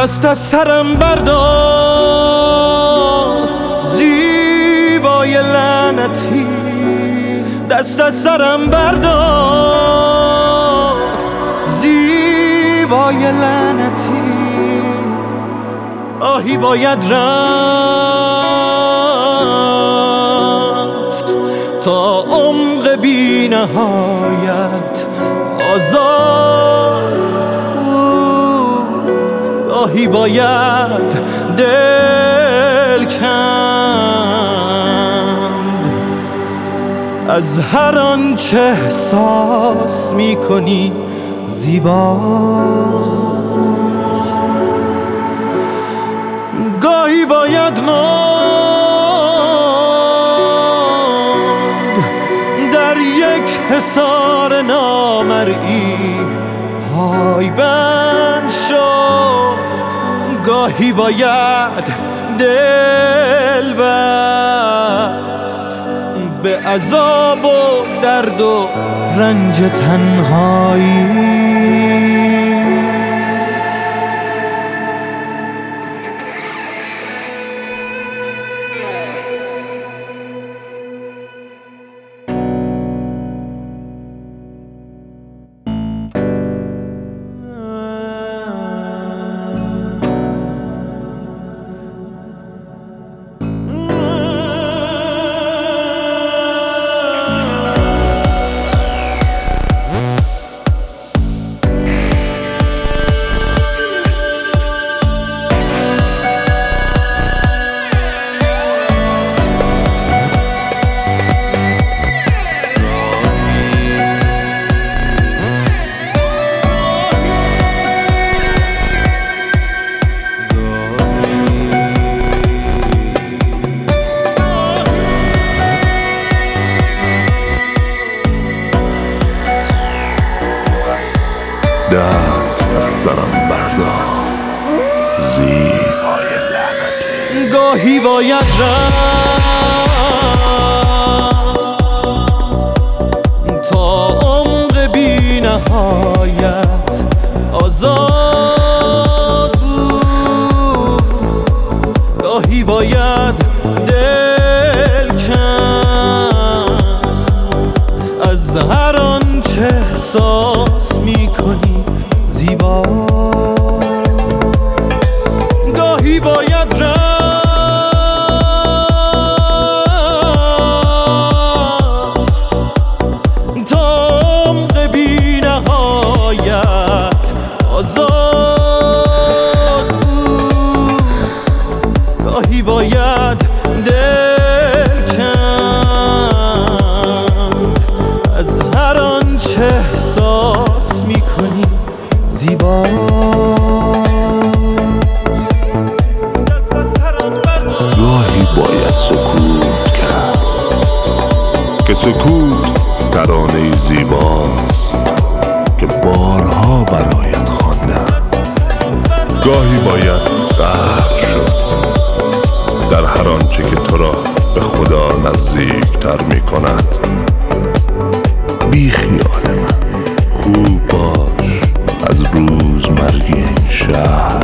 دست از سرم بردار زیبای لعنتی، دست از سرم بردار زیبای لعنتی. آهی باید رفت تا عمق بی نهایت آزاد بود، آهی باید دل کند از هر آنچه احساس می کنی زیباست. گاهی باید ماند در یک حصار نامرئی، پایبند شد. گاهی باید دل بست به عذاب و درد و رنج تنهایی. دست از سرم بردار زیبای لعنتی. گاهی باید رفت تا عمق بی نهایت آزاد بود، گاهی باید دل کند از هر آنچه احساس می کنی زیباست. گاهی باید رفت تا عمق بی نهایت آزاد بود، گاهی باید دل کند از هر آنچه احساس می کنی زیباست. گاهی باید سکوت کرد که سکوت ترانه زیباست که بارها برایت خواندم. گاهی باید غرق شد در هر آنچه که تو را به خدا نزدیکتر می کند. بی خیال من خوب باش از روزمرگی این شهر.